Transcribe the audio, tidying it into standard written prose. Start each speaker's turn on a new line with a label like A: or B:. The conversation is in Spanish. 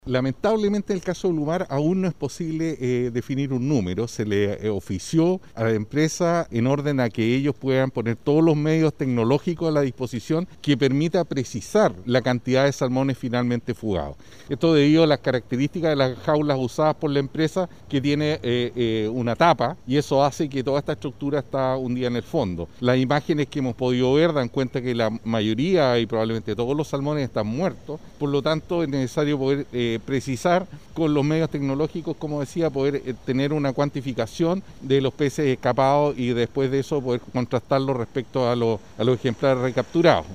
A: Lamentablemente en el caso de Ulumar aún no es posible definir un número. Se le ofició a la empresa en orden a que ellos puedan poner todos los medios tecnológicos a la disposición que permita precisar la cantidad de salmones finalmente fugados. Esto debido a las características de las jaulas usadas por la empresa, que tiene una tapa, y eso hace que toda esta estructura está hundida en el fondo. Las imágenes que hemos podido ver dan cuenta que la mayoría y probablemente todos los salmones están muertos, por lo tanto es necesario poder precisar con los medios tecnológicos, como decía, poder tener una cuantificación de los peces escapados y después de eso poder contrastarlo respecto a los ejemplares recapturados.